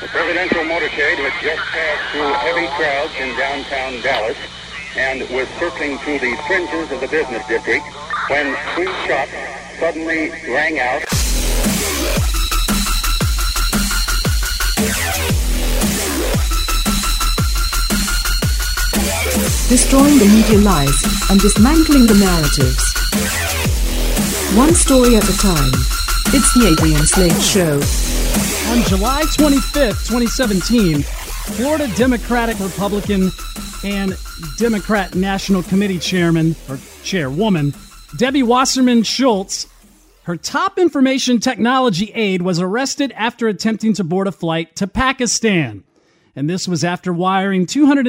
The presidential motorcade had just passed through heavy crowds in downtown Dallas and was circling through the fringes of the business district when three shots suddenly rang out. Destroying the media lies and dismantling the narratives. One story at a time. It's the Adrian Slade Show. On July 25th, 2017, Florida Democratic, Republican, and Democrat National Committee Chairman, or Chairwoman, Debbie Wasserman Schultz, her top information technology aide, was arrested after attempting to board a flight to Pakistan. And this was after wiring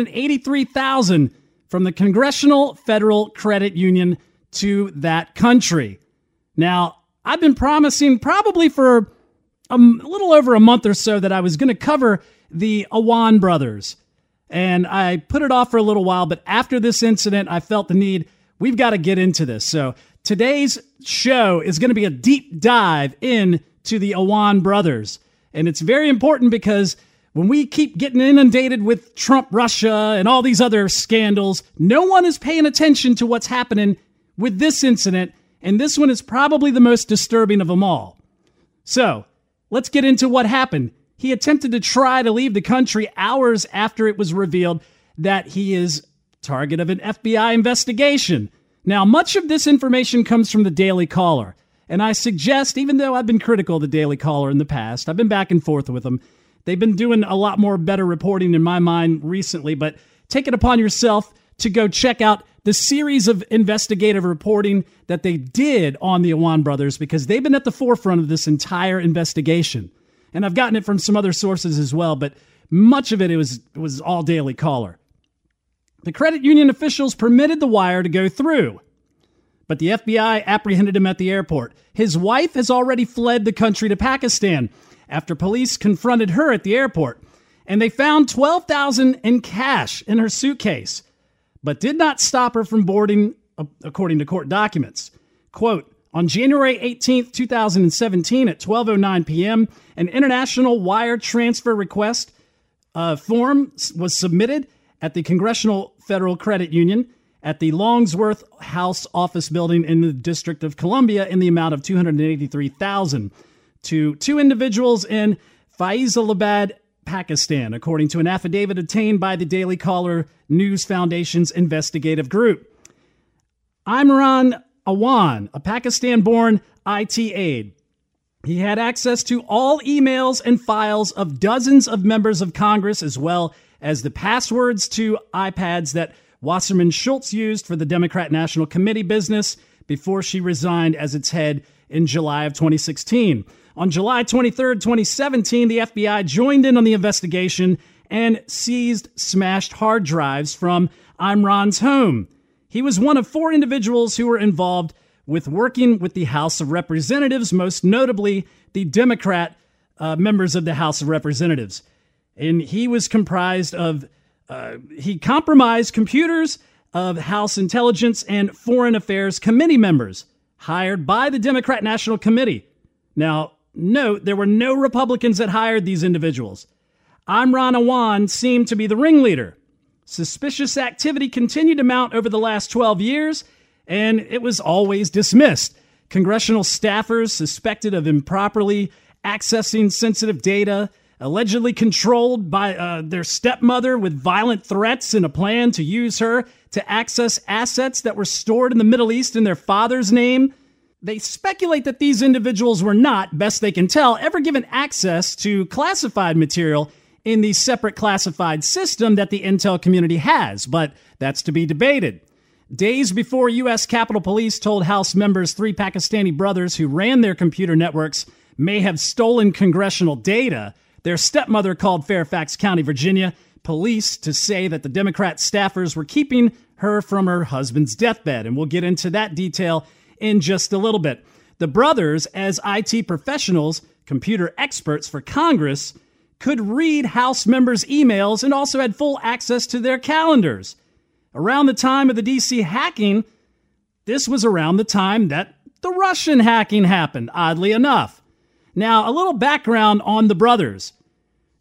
$283,000 from the Congressional Federal Credit Union to that country. Now, I've been promising probably for a little over a month or so that I was going to cover the Awan brothers. And I put it off for a little while, but after this incident, I felt the need. We've got to get into this. So today's show is going to be a deep dive into the Awan brothers. And it's very important because when we keep getting inundated with Trump, Russia, and all these other scandals, no one is paying attention to what's happening with this incident. And this one is probably the most disturbing of them all. So let's get into what happened. He attempted to try to leave the country hours after it was revealed that he is target of an FBI investigation. Now, much of this information comes from the Daily Caller. And I suggest, even though I've been critical of the Daily Caller in the past, I've been back and forth with them. They've been doing a lot more better reporting in my mind recently, but take it upon yourself to go check out the series of investigative reporting that they did on the Awan brothers, because they've been at the forefront of this entire investigation. And I've gotten it from some other sources as well, but much of it was all Daily Caller. The credit union officials permitted the wire to go through, but the FBI apprehended him at the airport. His wife has already fled the country to Pakistan after police confronted her at the airport, and they found $12,000 in cash in her suitcase, but did not stop her from boarding, according to court documents. Quote, on January 18th, 2017 at 12:09 p.m., an international wire transfer request form was submitted at the Congressional Federal Credit Union at the Longsworth House office building in the District of Columbia in the amount of $283,000 to two individuals in Faisalabad, Pakistan, according to an affidavit obtained by the Daily Caller News Foundation's investigative group. Imran Awan, a Pakistan-born IT aide. He had access to all emails and files of dozens of members of Congress, as well as the passwords to iPads that Wasserman Schultz used for the Democrat National Committee business before she resigned as its head in July of 2016. On July 23rd, 2017, the FBI joined in on the investigation and seized smashed hard drives from Imran's home. He was one of four individuals who were involved with working with the House of Representatives, most notably the Democrat members of the House of Representatives. And he was comprised of, he compromised computers of House Intelligence and Foreign Affairs Committee members hired by the Democrat National Committee. Now, note, there were no Republicans that hired these individuals. Imran Awan seemed to be the ringleader. Suspicious activity continued to mount over the last 12 years, and it was always dismissed. Congressional staffers suspected of improperly accessing sensitive data, allegedly controlled by their stepmother with violent threats and a plan to use her to access assets that were stored in the Middle East in their father's name. They speculate that these individuals were not, best they can tell, ever given access to classified material in the separate classified system that the intel community has, but that's to be debated. Days before U.S. Capitol Police told House members three Pakistani brothers who ran their computer networks may have stolen congressional data, their stepmother called Fairfax County, Virginia, police to say that the Democrat staffers were keeping her from her husband's deathbed, and we'll get into that detail in just a little bit. The brothers, as IT professionals, computer experts for Congress, could read House members' emails and also had full access to their calendars. Around the time of the D.C. hacking, this was around the time that the Russian hacking happened, oddly enough. Now, a little background on the brothers.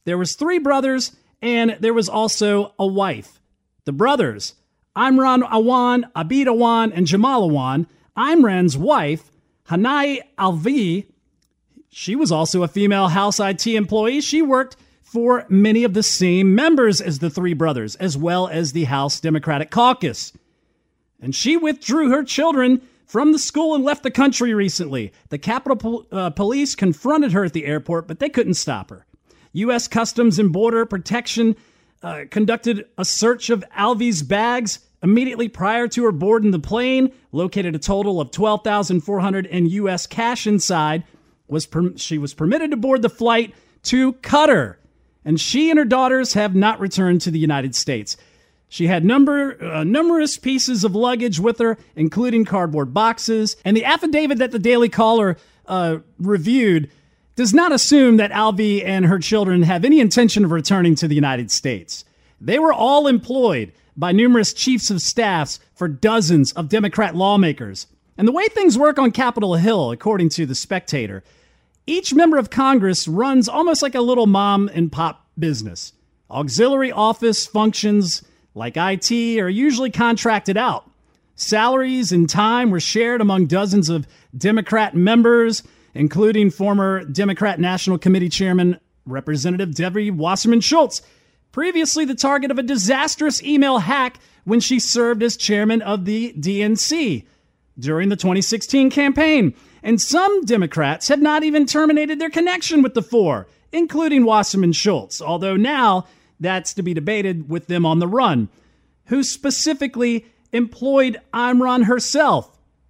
There was 3 brothers, and there was also a wife. The brothers, Imran Awan, Abid Awan, and Jamal Awan. Imran's wife, Hanai Alvi, she was also a female House IT employee. She worked for many of the same members as the 3 brothers, as well as the House Democratic Caucus. And she withdrew her children from the school and left the country recently. The Capitol Police confronted her at the airport, but they couldn't stop her. U.S. Customs and Border Protection conducted a search of Alvi's bags immediately prior to her boarding the plane, located a total of $12,400 in U.S. cash inside. She was permitted to board the flight to Qatar, and she and her daughters have not returned to the United States. She had numerous pieces of luggage with her, including cardboard boxes, and the affidavit that the Daily Caller reviewed does not assume that Alvi and her children have any intention of returning to the United States. They were all employed by numerous chiefs of staffs for dozens of Democrat lawmakers. And the way things work on Capitol Hill, according to The Spectator, each member of Congress runs almost like a little mom and pop business. Auxiliary office functions like IT are usually contracted out. Salaries and time were shared among dozens of Democrat members, including former Democrat National Committee Chairman Representative Debbie Wasserman Schultz, previously the target of a disastrous email hack when she served as chairman of the DNC during the 2016 campaign. And some Democrats have not even terminated their connection with the 4, including Wasserman Schultz, although now that's to be debated with them on the run, who specifically employed Imran herself.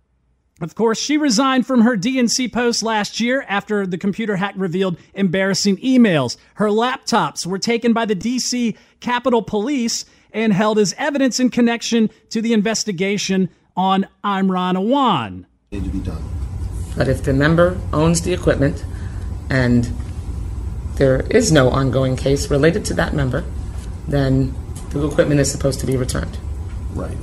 Of course, she resigned from her DNC post last year after the computer hack revealed embarrassing emails. Her laptops were taken by the D.C. Capitol Police and held as evidence in connection to the investigation on Imran Awan. Need to be done. But if the member owns the equipment and there is no ongoing case related to that member, then the equipment is supposed to be returned. Right.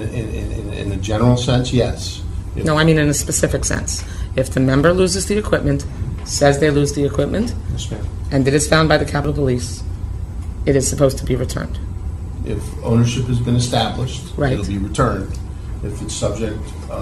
In a general sense, yes. No, I mean in a specific sense. If the member loses the equipment, says they lose the equipment, Yes, ma'am. and it is found by the Capitol Police, it is supposed to be returned. If ownership has been established, Right. it'll be returned. If it's subject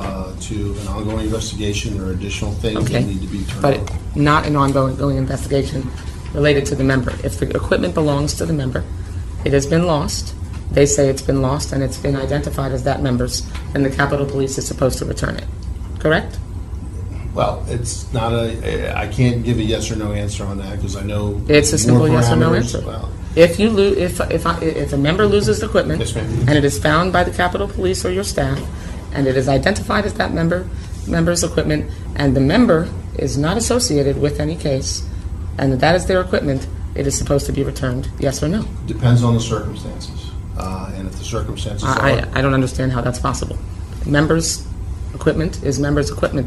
to an ongoing investigation or additional things Okay. that need to be turned But over. not an ongoing investigation related to the member. If the equipment belongs to the member, it has been lost, they say it's been lost and it's been identified as that member's, then the Capitol Police is supposed to return it. Correct? Well, it's not I can't give a yes or no answer on that because I know It's a simple more yes or no parameters. answer. Well, If you if a member loses the equipment Yes, ma'am. and it is found by the Capitol Police or your staff, and it is identified as that member's equipment, and the member is not associated with any case, and that is their equipment, it is supposed to be returned. Yes or no? depends on the circumstances. And if the circumstances are... I don't understand how that's possible. Members' equipment is members' equipment.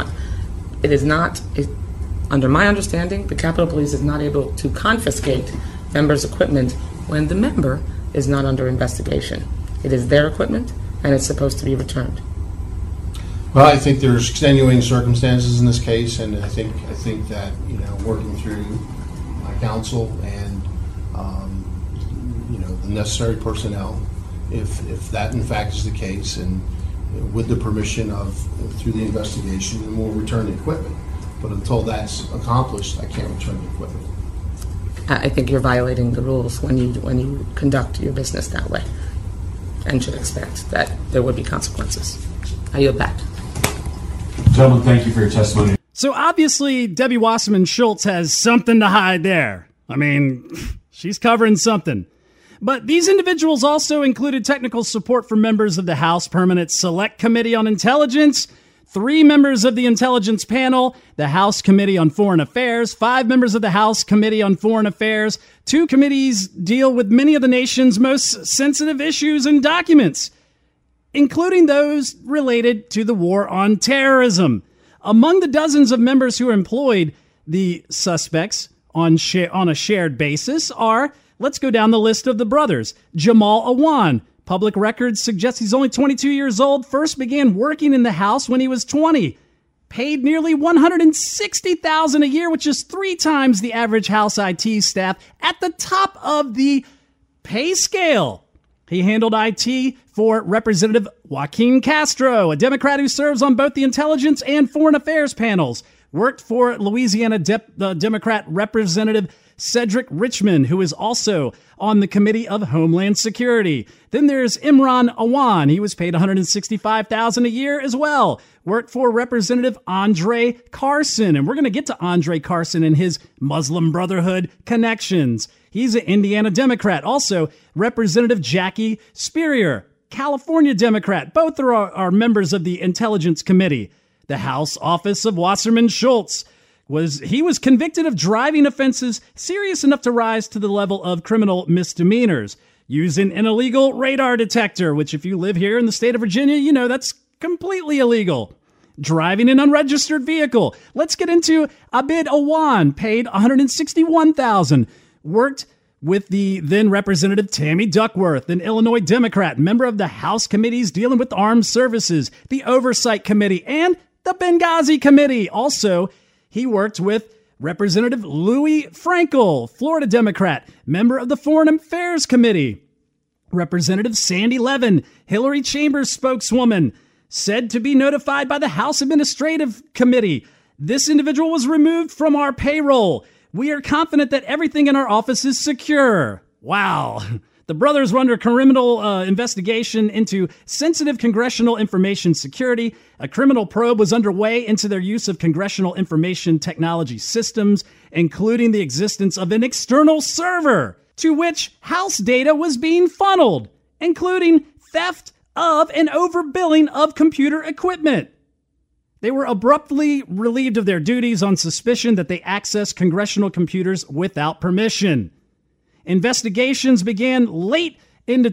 Under my understanding, the Capitol Police is not able to confiscate members' equipment when the member is not under investigation. It is their equipment, and it's supposed to be returned. Well, I think there's extenuating circumstances in this case, and I think that working through my counsel and the necessary personnel, if that in fact is the case, and with the permission of through the investigation, then we'll return the equipment. But until that's accomplished, I can't return the equipment. I think you're violating the rules when you conduct your business that way, and should expect that there would be consequences. I yield back. Gentlemen, thank you for your testimony. So obviously, Debbie Wasserman Schultz has something to hide there. I mean, she's covering something. But these individuals also included technical support for members of the House Permanent Select Committee on Intelligence, 3 members of the Intelligence Panel, the House Committee on Foreign Affairs, 5 members of the House Committee on Foreign Affairs. 2 committees deal with many of the nation's most sensitive issues and documents, including those related to the war on terrorism. Among the dozens of members who employed the suspects on a shared basis are, let's go down the list of the brothers. Jamal Awan. Public records suggest he's only 22 years old, first began working in the House when he was 20. paid nearly $160,000 a year, which is 3 times the average House IT staff, at the top of the pay scale. He handled IT for Representative Joaquin Castro, a Democrat who serves on both the Intelligence and Foreign Affairs panels. Worked for Louisiana Democrat Representative Cedric Richmond, who is also on the Committee of Homeland Security. Then there's Imran Awan. He was paid $165,000 a year as well. Worked for Representative Andre Carson. And we're going to get to Andre Carson and his Muslim Brotherhood connections. He's an Indiana Democrat. Also, Representative Jackie Speier, California Democrat. Both are members of the Intelligence Committee. The House Office of Wasserman Schultz was convicted of driving offenses serious enough to rise to the level of criminal misdemeanors, using an illegal radar detector, which if you live here in the state of Virginia, you know that's completely illegal. Driving an unregistered vehicle. Let's get into Abid Awan, paid $161,000. Worked with the then Representative Tammy Duckworth, an Illinois Democrat, member of the House committees dealing with armed services, the Oversight Committee, and the Benghazi Committee. Also, he worked with Representative Louis Frankel, Florida Democrat, member of the Foreign Affairs Committee. Representative Sandy Levin, Hillary Chambers spokeswoman, said to be notified by the House Administrative Committee. This individual was removed from our payroll. We are confident that everything in our office is secure. Wow. The brothers were under criminal investigation into sensitive congressional information security. A criminal probe was underway into their use of congressional information technology systems, including the existence of an external server to which House data was being funneled, including theft of and overbilling of computer equipment. They were abruptly relieved of their duties on suspicion that they accessed congressional computers without permission. Investigations began late into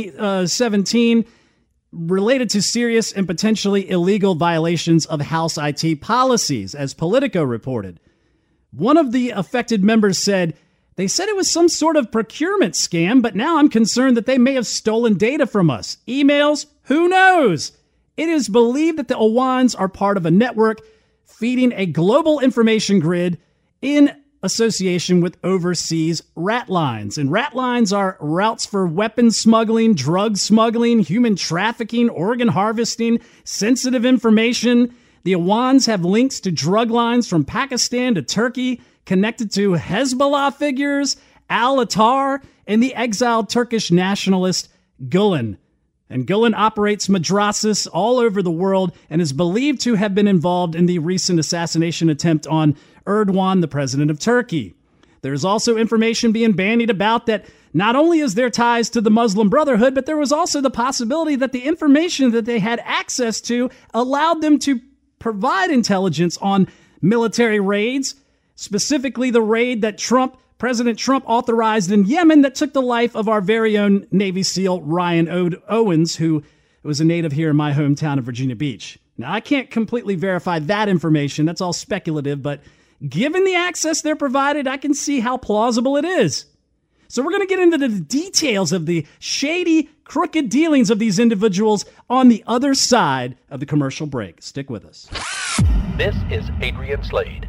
2017 related to serious and potentially illegal violations of House IT policies, as Politico reported. One of the affected members said, "They said it was some sort of procurement scam, but now I'm concerned that they may have stolen data from us. Emails? Who knows?" It is believed that the Awans are part of a network feeding a global information grid in association with overseas rat lines. And rat lines are routes for weapons smuggling, drug smuggling, human trafficking, organ harvesting, sensitive information. The Awans have links to drug lines from Pakistan to Turkey, connected to Hezbollah figures, Al-Attar, and the exiled Turkish nationalist Gulen. And Gulen operates madrasas all over the world and is believed to have been involved in the recent assassination attempt on Erdogan, the president of Turkey. There's also information being bandied about that not only is there ties to the Muslim Brotherhood, but there was also the possibility that the information that they had access to allowed them to provide intelligence on military raids, specifically the raid that President Trump authorized in Yemen that took the life of our very own Navy SEAL Ryan Owens, who was a native here in my hometown of Virginia Beach. Now, I can't completely verify that information. That's all speculative, but given the access they're provided, I can see how plausible it is. So we're going to get into the details of the shady, crooked dealings of these individuals on the other side of the commercial break. Stick with us. This is Adrian Slade.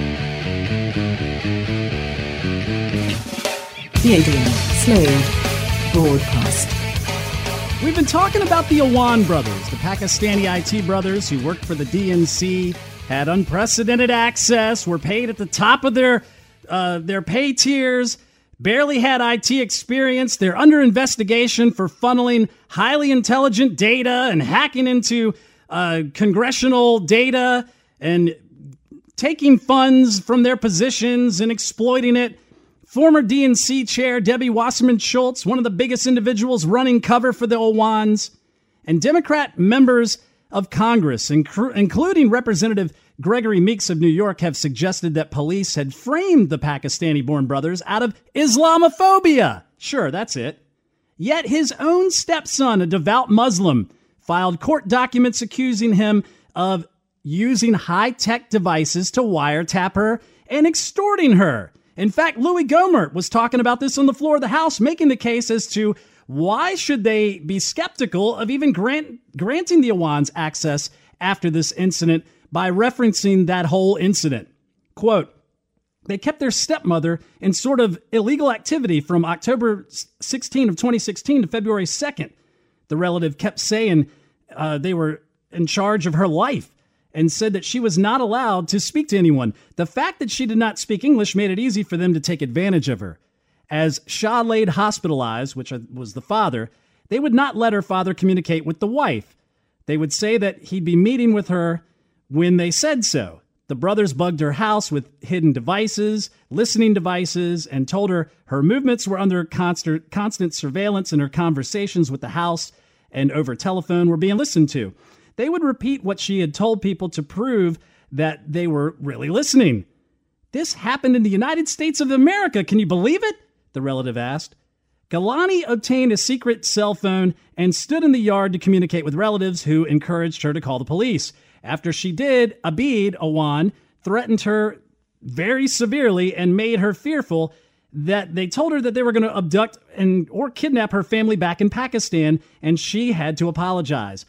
The Adrian Slade Broadcast. We've been talking about the Awan brothers, the Pakistani IT brothers who worked for the DNC, had unprecedented access, were paid at the top of their pay tiers, barely had IT experience. They're under investigation for funneling highly intelligent data and hacking into congressional data and taking funds from their positions and exploiting it. Former DNC chair Debbie Wasserman Schultz, one of the biggest individuals running cover for the Awans, and Democrat members of Congress, including Representative Gregory Meeks of New York, have suggested that police had framed the Pakistani-born brothers out of Islamophobia. Sure, that's it. Yet his own stepson, a devout Muslim, filed court documents accusing him of using high-tech devices to wiretap her and extorting her. In fact, Louis Gohmert was talking about this on the floor of the House, making the case as to why should they be skeptical of even granting the Awans access after this incident by referencing that whole incident. Quote, they kept their stepmother in sort of illegal activity from October 16 of 2016 to February 2nd. The relative kept saying they were in charge of her life and said that she was not allowed to speak to anyone. The fact that she did not speak English made it easy for them to take advantage of her. As Shah laid hospitalized, which was the father, they would not let her father communicate with the wife. They would say that he'd be meeting with her when they said so. The brothers bugged her house with hidden devices, listening devices, and told her her movements were under constant surveillance and her conversations with the house and over telephone were being listened to. They would repeat what she had told people to prove that they were really listening. This happened in the United States of America. Can you believe it? The relative asked. Galani obtained a secret cell phone and stood in the yard to communicate with relatives who encouraged her to call the police. After she did, Abid Awan threatened her very severely and made her fearful that they told her that they were going to abduct or kidnap her family back in Pakistan, and she had to apologize.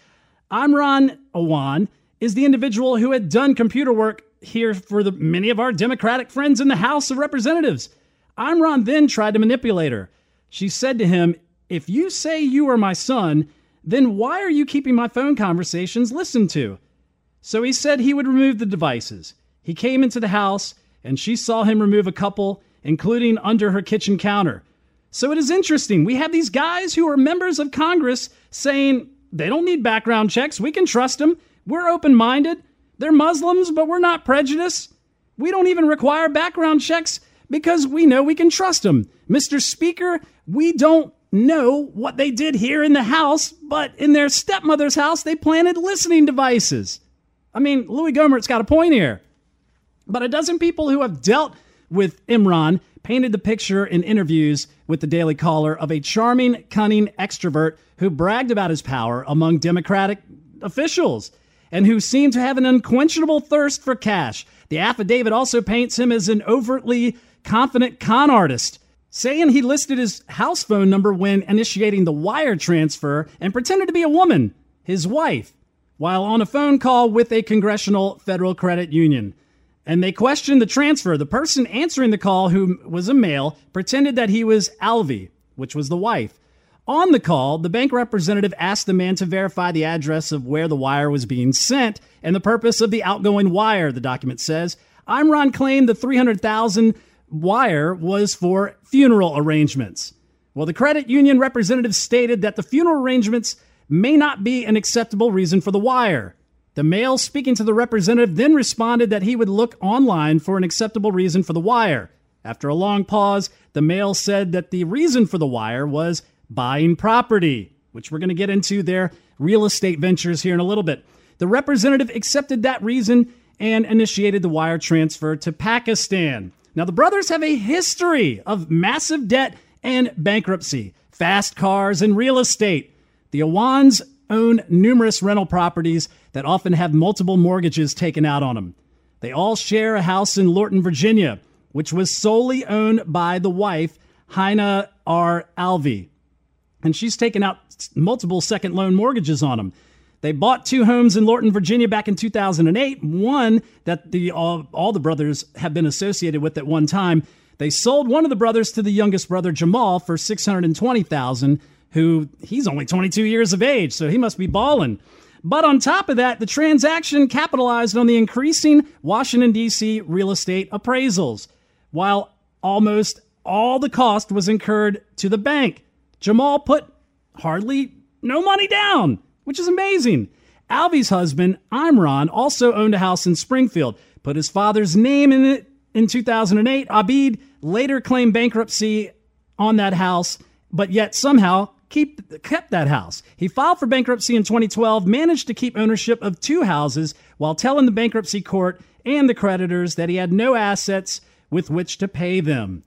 Imran Awan is the individual who had done computer work here for many of our Democratic friends in the House of Representatives. Imran then tried to manipulate her. She said to him, "If you say you are my son, then why are you keeping my phone conversations listened to?" So he said he would remove the devices. He came into the house, and she saw him remove a couple, including under her kitchen counter. So it is interesting. We have these guys who are members of Congress saying they don't need background checks. We can trust them. We're open-minded. They're Muslims, but we're not prejudiced. We don't even require background checks because we know we can trust them. Mr. Speaker, we don't know what they did here in the House, but in their stepmother's house, they planted listening devices. I mean, Louis Gohmert's got a point here. But a dozen people who have dealt with Imran painted the picture in interviews with the Daily Caller of a charming, cunning extrovert who bragged about his power among Democratic officials and who seemed to have an unquenchable thirst for cash. The affidavit also paints him as an overtly confident con artist, saying he listed his house phone number when initiating the wire transfer and pretended to be a woman, his wife, while on a phone call with a congressional federal credit union. And they questioned the transfer. The person answering the call, who was a male, pretended that he was Alvi, which was the wife. On the call, the bank representative asked the man to verify the address of where the wire was being sent and the purpose of the outgoing wire, the document says. Imran claimed the $300,000 wire was for funeral arrangements. Well, the credit union representative stated that the funeral arrangements may not be an acceptable reason for the wire. The male speaking to the representative then responded that he would look online for an acceptable reason for the wire. After a long pause, the male said that the reason for the wire was buying property, which we're going to get into their real estate ventures here in a little bit. The representative accepted that reason and initiated the wire transfer to Pakistan. Now, the brothers have a history of massive debt and bankruptcy, fast cars, and real estate. The Awans own numerous rental properties that often have multiple mortgages taken out on them. They all share a house in Lorton, Virginia, which was solely owned by the wife, Hina R. Alvi. And she's taken out multiple second loan mortgages on them. They bought 2 homes in Lorton, Virginia back in 2008, one that all the brothers have been associated with at one time. They sold one of the brothers to the youngest brother, Jamal, for $620,000, who he's only 22 years of age, so he must be balling. But on top of that, the transaction capitalized on the increasing Washington, D.C. real estate appraisals, while almost all the cost was incurred to the bank. Jamal put hardly no money down, which is amazing. Alvi's husband, Imran, also owned a house in Springfield, put his father's name in it in 2008. Abid later claimed bankruptcy on that house, but yet somehow kept that house. He filed for bankruptcy in 2012, managed to keep ownership of 2 houses while telling the bankruptcy court and the creditors that he had no assets with which to pay them.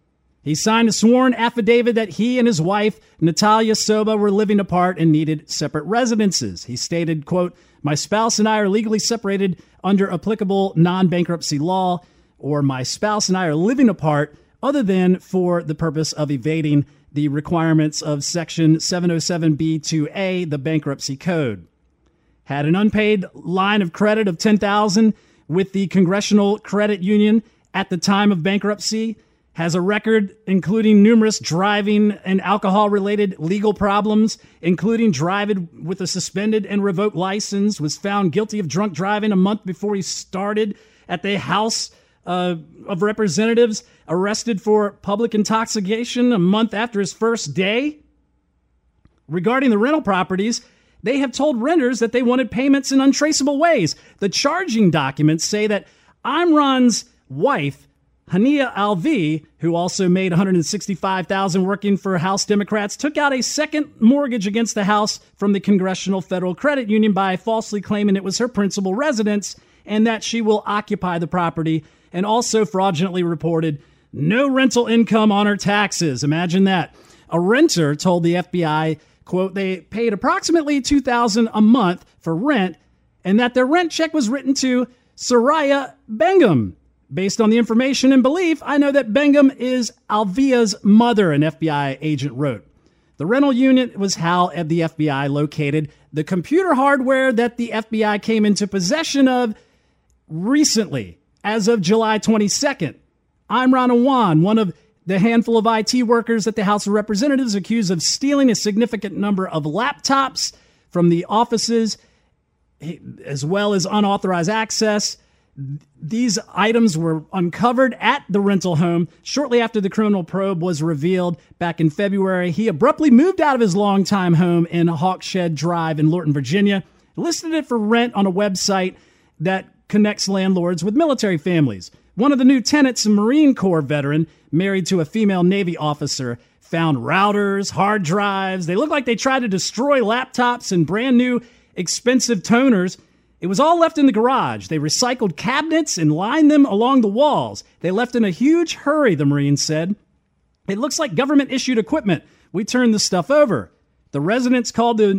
He signed a sworn affidavit that he and his wife, Natalia Soba, were living apart and needed separate residences. He stated, quote, "My spouse and I are legally separated under applicable non-bankruptcy law," or "my spouse and I are living apart other than for the purpose of evading the requirements of Section 707B2A, the Bankruptcy Code." had an unpaid line of credit of $10,000 with the Congressional Credit Union at the time of bankruptcy, has a record including numerous driving and alcohol-related legal problems, including driving with a suspended and revoked license, was found guilty of drunk driving a month before he started at the House of Representatives, arrested for public intoxication a month after his first day. Regarding the rental properties, they have told renters that they wanted payments in untraceable ways. The charging documents say that Imran's wife, Hania Alvi, who also made $165,000 working for House Democrats, took out a second mortgage against the house from the Congressional Federal Credit Union by falsely claiming it was her principal residence and that she will occupy the property, and also fraudulently reported no rental income on her taxes. Imagine that. A renter told the FBI, quote, they paid approximately $2,000 a month for rent and that their rent check was written to Soraya Begum. Based on the information and belief, I know that Begum is Alvia's mother, an FBI agent wrote. The rental unit was how the FBI located the computer hardware that the FBI came into possession of recently, as of July 22nd. Imran Awan, one of the handful of IT workers at the House of Representatives, accused of stealing a significant number of laptops from the offices, as well as unauthorized access. These items were uncovered at the rental home shortly after the criminal probe was revealed back in February. He abruptly moved out of his longtime home in Hawkshead Drive in Lorton, Virginia, listed it for rent on a website that connects landlords with military families. One of the new tenants, a Marine Corps veteran married to a female Navy officer, found routers, hard drives. They looked like they tried to destroy laptops and brand new expensive toners. It was all left in the garage. They recycled cabinets and lined them along the walls. They left in a huge hurry, the Marine said. It looks like government-issued equipment. We turned the stuff over. The residents called the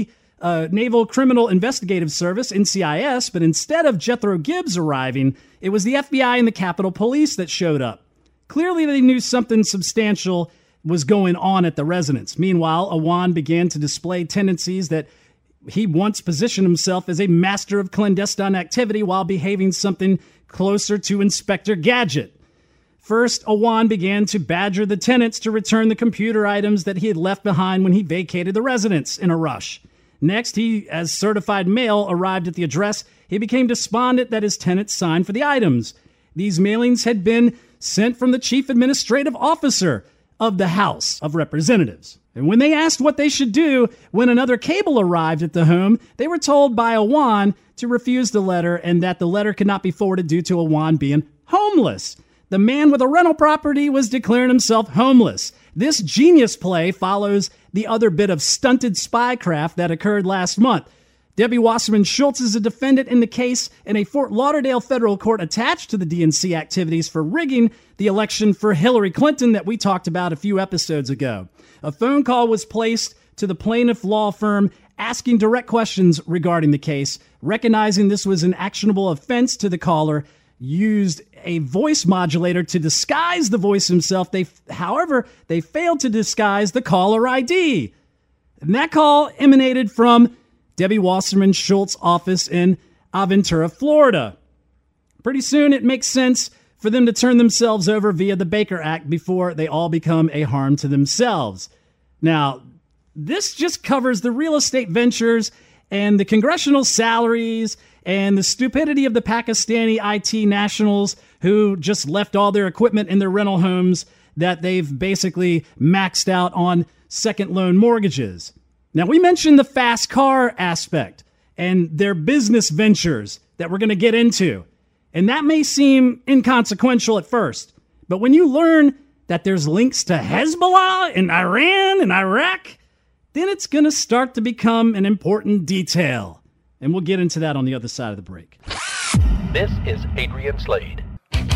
Naval Criminal Investigative Service, NCIS, but instead of Jethro Gibbs arriving, it was the FBI and the Capitol Police that showed up. Clearly, they knew something substantial was going on at the residence. Meanwhile, Awan began to display tendencies that he once positioned himself as a master of clandestine activity while behaving something closer to Inspector Gadget. First, Awan began to badger the tenants to return the computer items that he had left behind when he vacated the residence in a rush. Next, he, as certified mail arrived at the address, he became despondent that his tenants signed for the items. These mailings had been sent from the chief administrative officer of the House of Representatives. And when they asked what they should do when another cable arrived at the home, they were told by Awan to refuse the letter and that the letter could not be forwarded due to Awan being homeless. The man with a rental property was declaring himself homeless. This genius play follows the other bit of stunted spycraft that occurred last month. Debbie Wasserman Schultz is a defendant in the case in a Fort Lauderdale federal court attached to the DNC activities for rigging the election for Hillary Clinton that we talked about a few episodes ago. A phone call was placed to the plaintiff law firm asking direct questions regarding the case. Recognizing this was an actionable offense to the caller, used a voice modulator to disguise the voice himself. However, they failed to disguise the caller ID. And that call emanated from Debbie Wasserman Schultz's office in Aventura, Florida. Pretty soon, it makes sense for them to turn themselves over via the Baker Act before they all become a harm to themselves. Now, this just covers the real estate ventures and the congressional salaries and the stupidity of the Pakistani IT nationals who just left all their equipment in their rental homes that they've basically maxed out on second loan mortgages. Now, we mentioned the fast car aspect and their business ventures that we're going to get into. And that may seem inconsequential at first, but when you learn that there's links to Hezbollah in Iran and Iraq, then it's going to start to become an important detail. And we'll get into that on the other side of the break. This is Adrian Slade.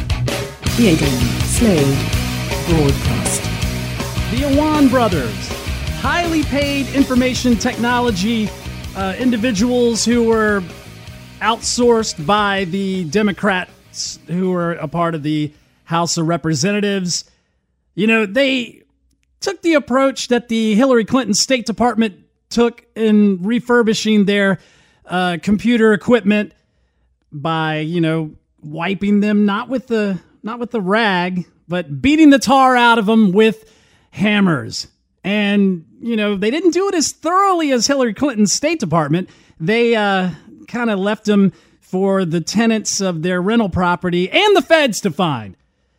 The Adrian Slade Broadcast. The Awan brothers, highly paid information technology individuals who were outsourced by the Democrats who were a part of the House of Representatives. You know, they took the approach that the Hillary Clinton State Department took in refurbishing their computer equipment by, wiping them, not with the rag, but beating the tar out of them with hammers. And, they didn't do it as thoroughly as Hillary Clinton's State Department. They kind of left them for the tenants of their rental property and the feds to find.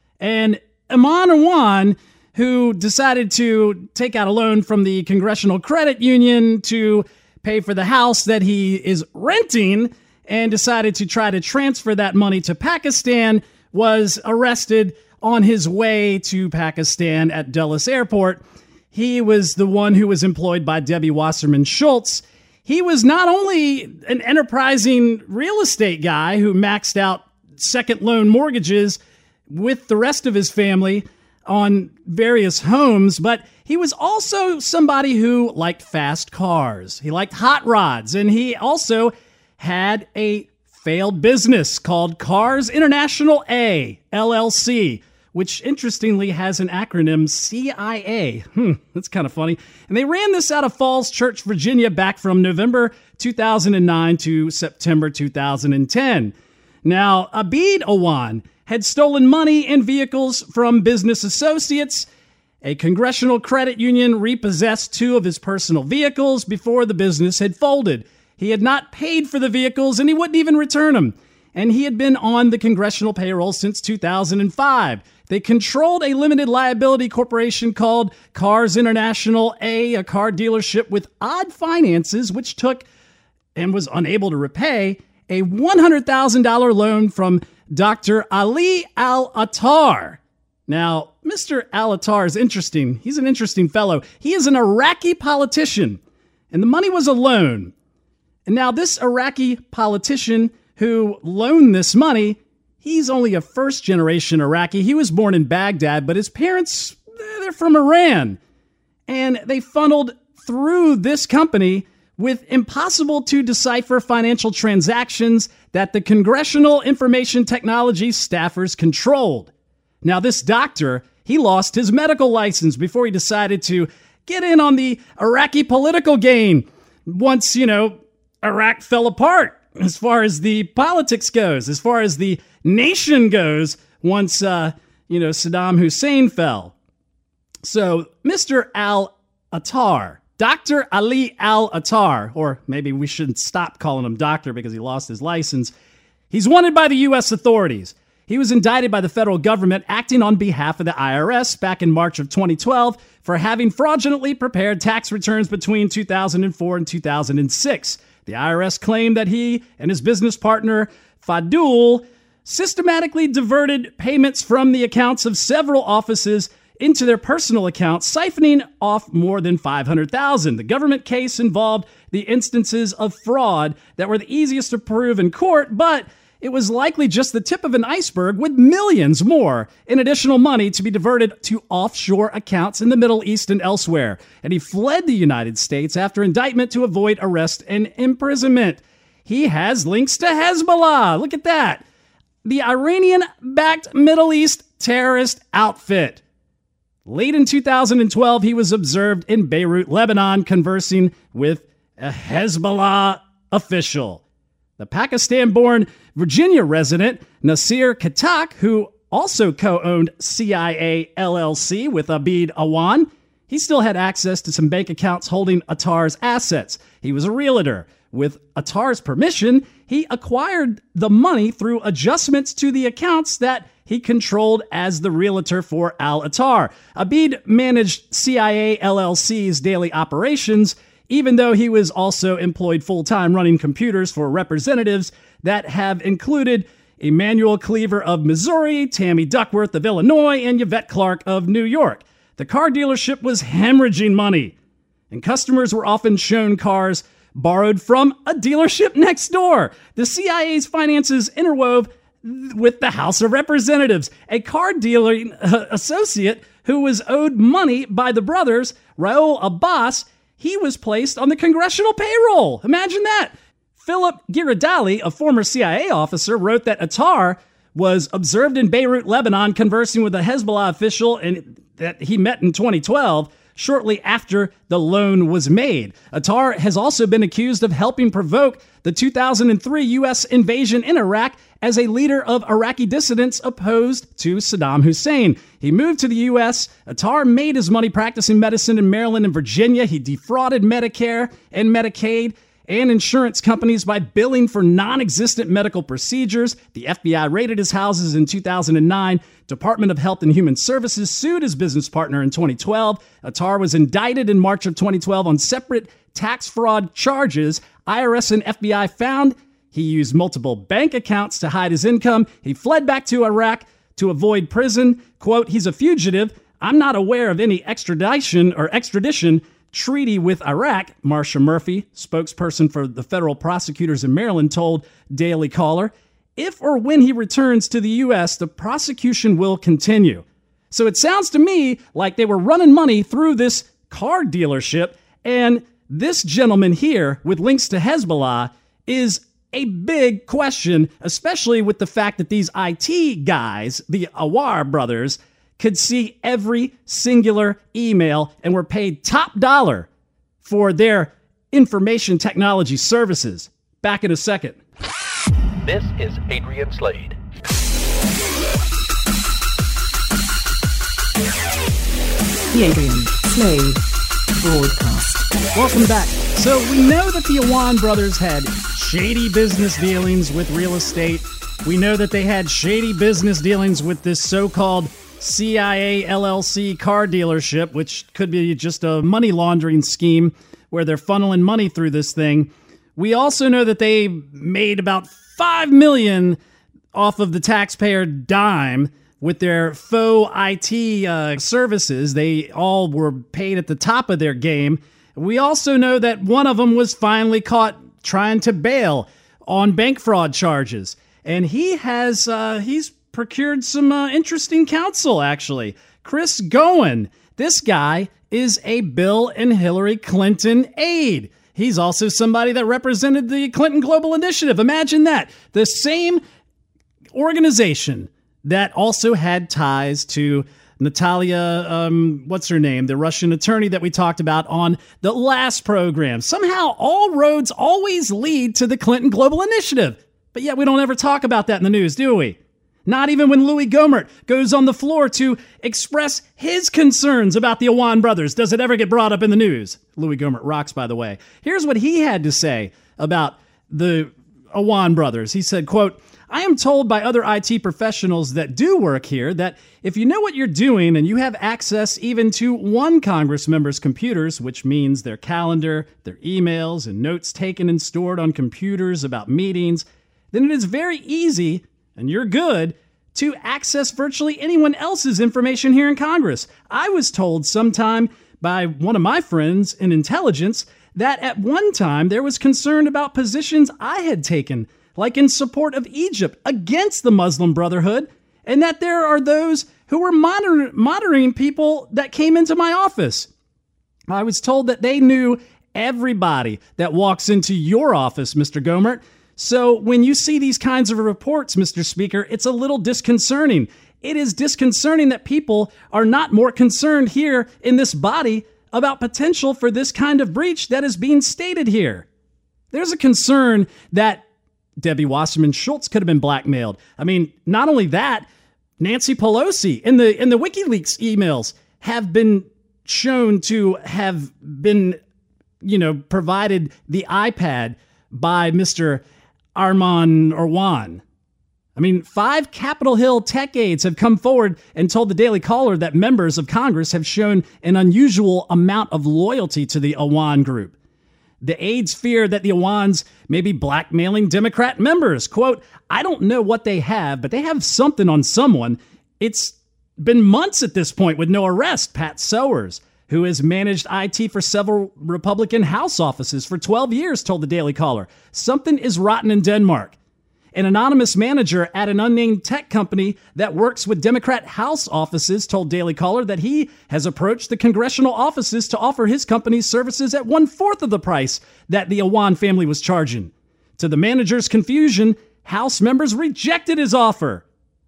And Eman Awan, who decided to take out a loan from the Congressional Credit Union to pay for the house that he is renting and decided to try to transfer that money to Pakistan, was arrested on his way to Pakistan at Dulles Airport. He was the one who was employed by Debbie Wasserman Schultz. He was not only an enterprising real estate guy who maxed out second loan mortgages with the rest of his family on various homes, but he was also somebody who liked fast cars. He liked hot rods, and he also had a failed business called Cars International A, LLC, which interestingly has an acronym CIA. That's kind of funny. And they ran this out of Falls Church, Virginia, back from November 2009 to September 2010. Now, Abid Awan had stolen money and vehicles from business associates. A congressional credit union repossessed 2 of his personal vehicles before the business had folded. He had not paid for the vehicles, and he wouldn't even return them. And he had been on the congressional payroll since 2005. They controlled a limited liability corporation called Cars International A car dealership with odd finances, which took and was unable to repay a $100,000 loan from Dr. Ali Al-Attar. Now, Mr. Al-Attar is interesting. He's an interesting fellow. He is an Iraqi politician, and the money was a loan. And now this Iraqi politician who loaned this money, he's only a first-generation Iraqi. He was born in Baghdad, but his parents, they're from Iran. And they funneled through this company with impossible-to-decipher financial transactions that the Congressional Information Technology staffers controlled. Now, this doctor, he lost his medical license before he decided to get in on the Iraqi political game once, Iraq fell apart as far as the politics goes, as far as the nation goes once, Saddam Hussein fell. So, Mr. Al-Attar, Dr. Ali Al-Attar, or maybe we shouldn't stop calling him doctor because he lost his license, he's wanted by the U.S. authorities. He was indicted by the federal government acting on behalf of the IRS back in March of 2012 for having fraudulently prepared tax returns between 2004 and 2006. The IRS claimed that he and his business partner, Fadul, systematically diverted payments from the accounts of several offices into their personal accounts, siphoning off more than $500,000. The government case involved the instances of fraud that were the easiest to prove in court, but it was likely just the tip of an iceberg with millions more in additional money to be diverted to offshore accounts in the Middle East and elsewhere. And he fled the United States after indictment to avoid arrest and imprisonment. He has links to Hezbollah. Look at that. The Iranian-backed Middle East terrorist outfit. Late in 2012, he was observed in Beirut, Lebanon, conversing with a Hezbollah official. The Pakistan-born Virginia resident Nasir Khattak, who also co-owned CIA LLC with Abid Awan, he still had access to some bank accounts holding Attar's assets. He was a realtor. With Attar's permission, he acquired the money through adjustments to the accounts that he controlled as the realtor for Al-Attar. Abid managed CIA LLC's daily operations, even though he was also employed full-time running computers for representatives that have included Emmanuel Cleaver of Missouri, Tammy Duckworth of Illinois, and Yvette Clark of New York. The car dealership was hemorrhaging money, and customers were often shown cars borrowed from a dealership next door. The CIA's finances interwove with the House of Representatives. A car dealing associate who was owed money by the brothers, Raul Abbas, he was placed on the congressional payroll. Imagine that. Philip Giradali, a former CIA officer, wrote that Attar was observed in Beirut, Lebanon, conversing with a Hezbollah official and that he met in 2012. shortly after the loan was made. Attar has also been accused of helping provoke the 2003 U.S. invasion in Iraq as a leader of Iraqi dissidents opposed to Saddam Hussein. He moved to the U.S. Attar made his money practicing medicine in Maryland and Virginia. He defrauded Medicare and Medicaid and insurance companies by billing for non-existent medical procedures. The FBI raided his houses in 2009. Department of Health and Human Services sued his business partner in 2012. Attar was indicted in March of 2012 on separate tax fraud charges. IRS and FBI found he used multiple bank accounts to hide his income. He fled back to Iraq to avoid prison. Quote, he's a fugitive. I'm not aware of any extradition treaty with Iraq, Marcia Murphy, spokesperson for the federal prosecutors in Maryland, told Daily Caller. If or when he returns to the U.S., the prosecution will continue. So it sounds to me like they were running money through this car dealership, and this gentleman here with links to Hezbollah is a big question, especially with the fact that these IT guys, the Awar brothers, could see every singular email and were paid top dollar for their information technology services. Back in a second. This is Adrian Slade. The Adrian Slade Broadcast. Welcome back. So we know that the Awan brothers had shady business dealings with real estate. We know that they had shady business dealings with this so-called CIA LLC car dealership, which could be just a money laundering scheme where they're funneling money through this thing. We also know that they made about $5 million off of the taxpayer dime with their faux IT services. They all were paid at the top of their game. We also know that one of them was finally caught trying to bail on bank fraud charges. And he's procured some interesting counsel, actually. Chris Gowan. This guy is a Bill and Hillary Clinton aide. He's also somebody that represented the Clinton Global Initiative. Imagine that. The same organization that also had ties to Natalia, what's her name? The Russian attorney that we talked about on the last program. Somehow all roads always lead to the Clinton Global Initiative. But yet we don't ever talk about that in the news, do we? Not even when Louis Gohmert goes on the floor to express his concerns about the Awan brothers. Does it ever get brought up in the news? Louis Gohmert rocks, by the way. Here's what he had to say about the Awan brothers. He said, quote, I am told by other IT professionals that do work here that if you know what you're doing and you have access even to one Congress member's computers, which means their calendar, their emails, and notes taken and stored on computers about meetings, then it is very easy, and you're good, to access virtually anyone else's information here in Congress. I was told sometime by one of my friends in intelligence that at one time there was concern about positions I had taken, like in support of Egypt against the Muslim Brotherhood, and that there are those who were monitoring people that came into my office. I was told that they knew everybody that walks into your office, Mr. Gohmert. So when you see these kinds of reports, Mr. Speaker, it's a little disconcerting. It is disconcerting that people are not more concerned here in this body about potential for this kind of breach that is being stated here. There's a concern that Debbie Wasserman Schultz could have been blackmailed. I mean, not only that, Nancy Pelosi in the WikiLeaks emails have been shown to have been, provided the iPad by Mr. Arman Orwan. I mean, 5 Capitol Hill tech aides have come forward and told the Daily Caller that members of Congress have shown an unusual amount of loyalty to the Awan group. The aides fear that the Awans may be blackmailing Democrat members. Quote, I don't know what they have, but they have something on someone. It's been months at this point with no arrest. Pat Sowers, who has managed IT for several Republican House offices for 12 years, told the Daily Caller. Something is rotten in Denmark. An anonymous manager at an unnamed tech company that works with Democrat House offices told Daily Caller that he has approached the congressional offices to offer his company's services at 1/4 of the price that the Awan family was charging. To the manager's confusion, House members rejected his offer.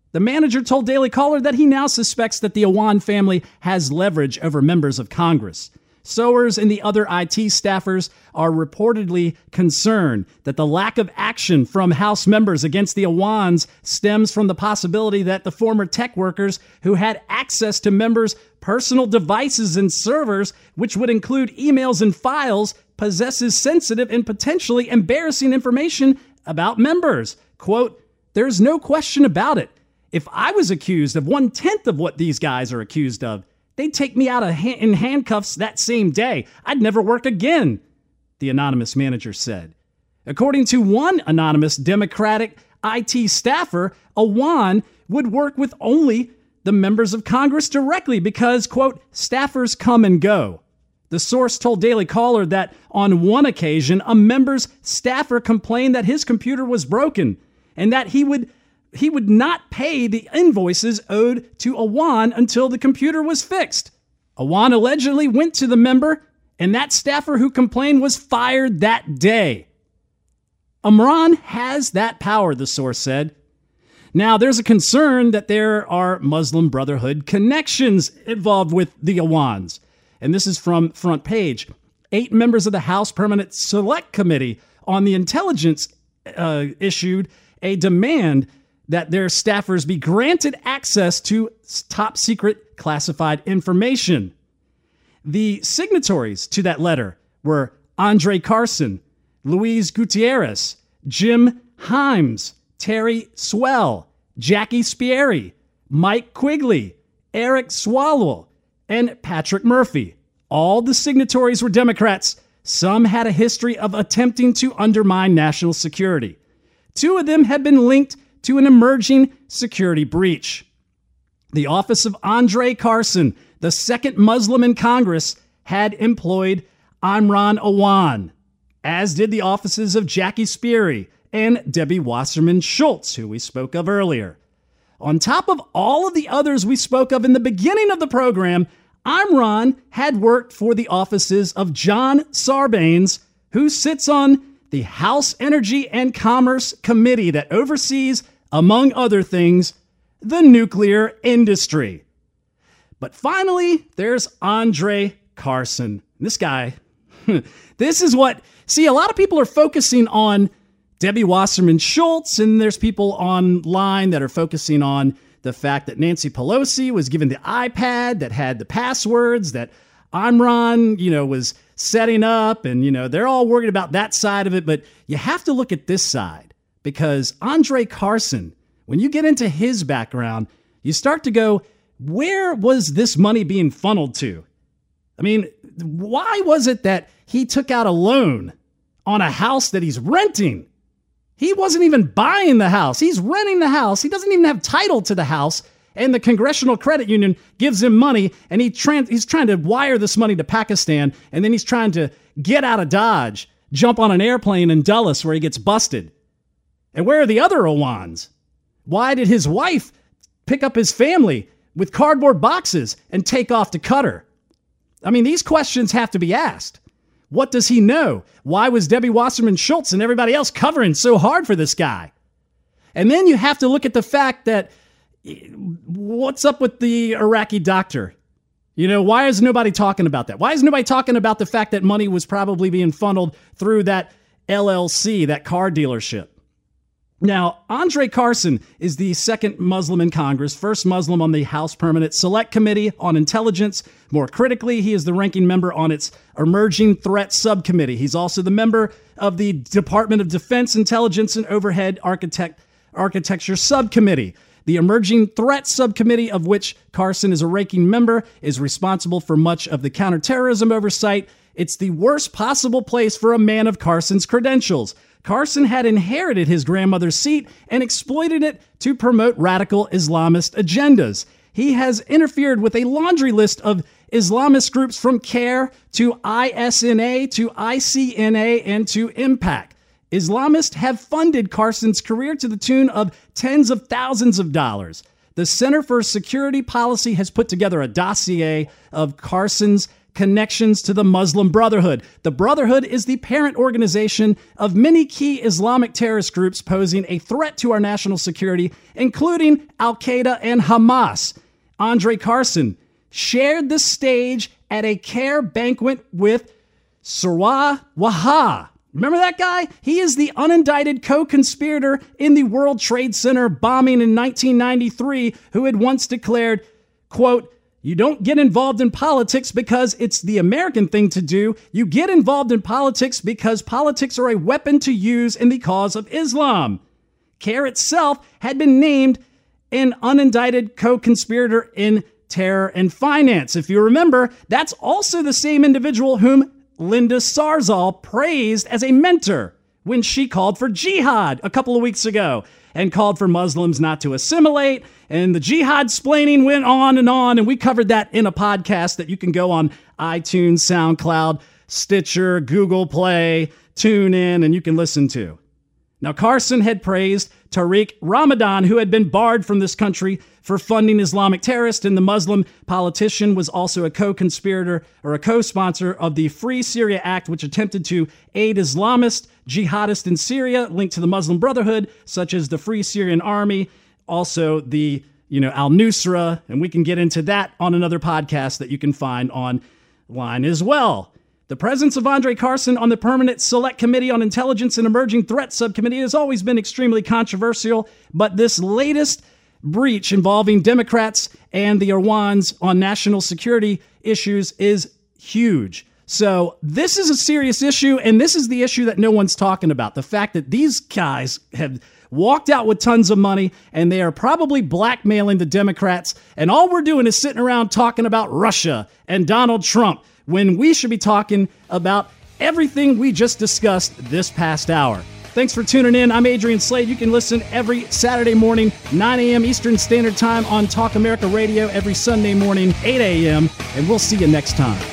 The manager told Daily Caller that he now suspects that the Awan family has leverage over members of Congress. Sowers and the other IT staffers are reportedly concerned that the lack of action from House members against the Awans stems from the possibility that the former tech workers who had access to members' personal devices and servers, which would include emails and files, possesses sensitive and potentially embarrassing information about members. Quote, "There's no question about it. If I was accused of 1/10 of what these guys are accused of, they'd take me out in handcuffs that same day. I'd never work again," the anonymous manager said. According to one anonymous Democratic IT staffer, Awan would work with only the members of Congress directly because, quote, "staffers come and go." The source told Daily Caller that on one occasion, a member's staffer complained that his computer was broken and that he would not pay the invoices owed to Awan until the computer was fixed. Awan allegedly went to the member, and that staffer who complained was fired that day. Imran has that power, the source said. Now, there's a concern that there are Muslim Brotherhood connections involved with the Awans. And this is from Front Page. 8 members of the House Permanent Select Committee on the Intelligence issued a demand that their staffers be granted access to top secret classified information. The signatories to that letter were Andre Carson, Luis Gutierrez, Jim Himes, Terry Swell, Jackie Spieri, Mike Quigley, Eric Swalwell, and Patrick Murphy. All the signatories were Democrats. Some had a history of attempting to undermine national security. 2 of them had been linked to an emerging security breach. The office of Andre Carson, the second Muslim in Congress, had employed Imran Awan, as did the offices of Jackie Spieri and Debbie Wasserman Schultz, who we spoke of earlier. On top of all of the others we spoke of in the beginning of the program, Imran had worked for the offices of John Sarbanes, who sits on the House Energy and Commerce Committee that oversees, among other things, the nuclear industry. But finally, there's Andre Carson. This guy, this is what, see, a lot of people are focusing on Debbie Wasserman Schultz, and there's people online that are focusing on the fact that Nancy Pelosi was given the iPad that had the passwords that Imran, was setting up, and, they're all worried about that side of it, but you have to look at this side, because Andre Carson, when you get into his background, you start to go, where was this money being funneled to? I mean, why was it that he took out a loan on a house that he's renting? He wasn't even buying the house. He's renting the house. He doesn't even have title to the house. And the Congressional Credit Union gives him money, and he's trying to wire this money to Pakistan, and then he's trying to get out of Dodge, jump on an airplane in Dulles where he gets busted. And where are the other Awans? Why did his wife pick up his family with cardboard boxes and take off to Qatar? I mean, these questions have to be asked. What does he know? Why was Debbie Wasserman Schultz and everybody else covering so hard for this guy? And then you have to look at the fact that what's up with the Iraqi doctor? Why is nobody talking about that? Why is nobody talking about the fact that money was probably being funneled through that LLC, that car dealership? Now, Andre Carson is the second Muslim in Congress, first Muslim on the House Permanent Select Committee on Intelligence. More critically, he is the ranking member on its Emerging Threat Subcommittee. He's also the member of the Department of Defense Intelligence and Overhead Architecture Subcommittee. The Emerging Threat Subcommittee, of which Carson is a ranking member, is responsible for much of the counterterrorism oversight. It's the worst possible place for a man of Carson's credentials. Carson had inherited his grandmother's seat and exploited it to promote radical Islamist agendas. He has interfered with a laundry list of Islamist groups from CARE to ISNA to ICNA and to IMPACT. Islamists have funded Carson's career to the tune of tens of thousands of dollars. The Center for Security Policy has put together a dossier of Carson's connections to the Muslim Brotherhood. The Brotherhood is the parent organization of many key Islamic terrorist groups posing a threat to our national security, including Al-Qaeda and Hamas. Andre Carson shared the stage at a CARE banquet with Sirwa Waha. Remember that guy? He is the unindicted co-conspirator in the World Trade Center bombing in 1993, who had once declared, quote, "You don't get involved in politics because it's the American thing to do. You get involved in politics because politics are a weapon to use in the cause of Islam." CARE itself had been named an unindicted co-conspirator in terror and finance. If you remember, that's also the same individual whom Linda Sarsour praised as a mentor when she called for jihad a couple of weeks ago and called for Muslims not to assimilate. And the jihad-splaining went on, and we covered that in a podcast that you can go on iTunes, SoundCloud, Stitcher, Google Play, TuneIn, and you can listen to. Now, Carson had praised Tariq Ramadan, who had been barred from this country for funding Islamic terrorists, and the Muslim politician was also a co-conspirator or a co-sponsor of the Free Syria Act, which attempted to aid Islamist jihadists in Syria linked to the Muslim Brotherhood, such as the Free Syrian Army, also the Al-Nusra, and we can get into that on another podcast that you can find online as well. The presence of Andre Carson on the Permanent Select Committee on Intelligence and Emerging Threats Subcommittee has always been extremely controversial, but this latest breach involving Democrats and the Irwans on national security issues is huge. So this is a serious issue, and this is the issue that no one's talking about. The fact that these guys have walked out with tons of money, and they are probably blackmailing the Democrats, and all we're doing is sitting around talking about Russia and Donald Trump, when we should be talking about everything we just discussed this past hour. Thanks for tuning in. I'm Adrian Slade. You can listen every Saturday morning, 9 a.m. Eastern Standard Time on Talk America Radio, every Sunday morning, 8 a.m., and we'll see you next time.